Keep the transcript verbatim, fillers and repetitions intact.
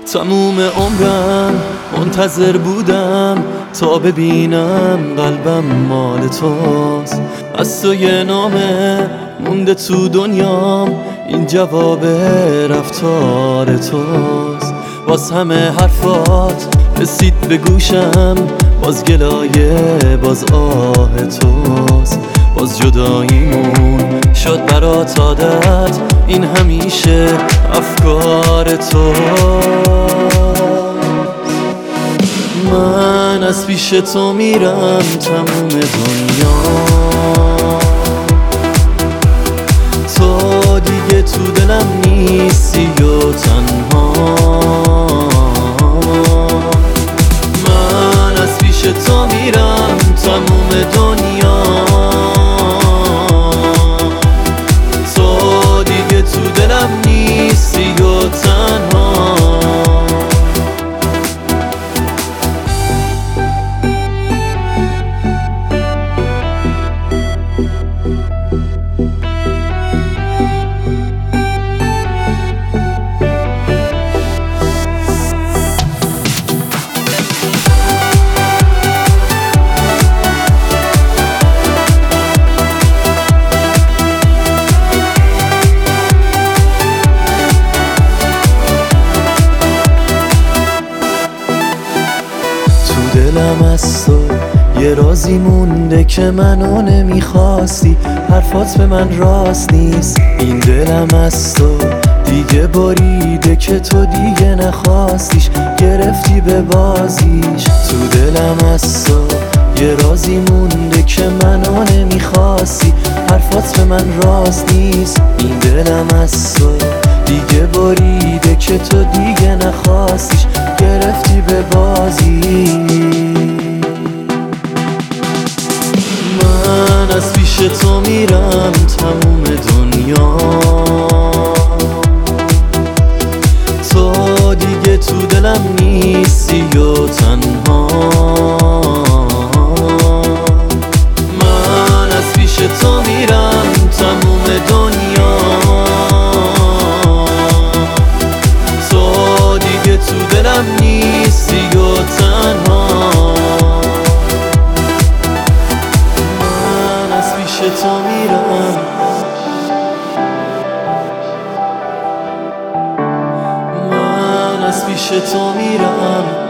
تموم عمرم منتظر بودم تا ببینم قلبم مال توست. از تو یه نامه مونده تو دنیام، این جواب رفتار توست. باز همه حرفات رسید به گوشم، باز گلایه باز آه توست. باز جداییمون شد برات عادت، این همیشه افکار توست. من از پیش تو میرم تموم دنیا، تو دیگه تو دلم نیستی و تنها. من از پیش تو میرم تموم دنیا، تو دیگه تو دلم نیستی و تنها. دلم از تو یه رازی مونده که منو نمیخواستی، حرفات به من راست نیست. این دلم از تو دیگه بریده که تو دیگه نخواستیش، گرفتی به بازیش. تو دلم از تو یه رازی مونده که منو نمیخواستی، حرفات به من راست نیست. این دلم از تو دیگه بریده که تو دیگه نخواستیش، گرفتی به بازی. من از پیش تو میرم تموم دنیا، تو دیگه تو دلم نیستی و تنها. من از پیش تو میرم تموم دنیا، تو دیگه تو دلم نیستی و تنها. من از پیش تو میرم، من از پیش تو میرم.